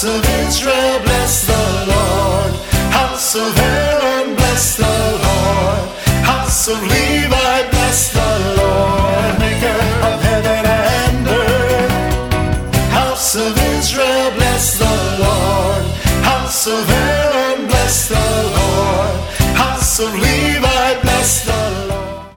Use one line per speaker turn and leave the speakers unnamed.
of Israel, bless the Lord. House of Aaron, bless the Lord. House of Levi, bless the Lord. Maker of heaven and earth. House of Israel, bless the Lord. House of Aaron, bless the Lord. House of Levi,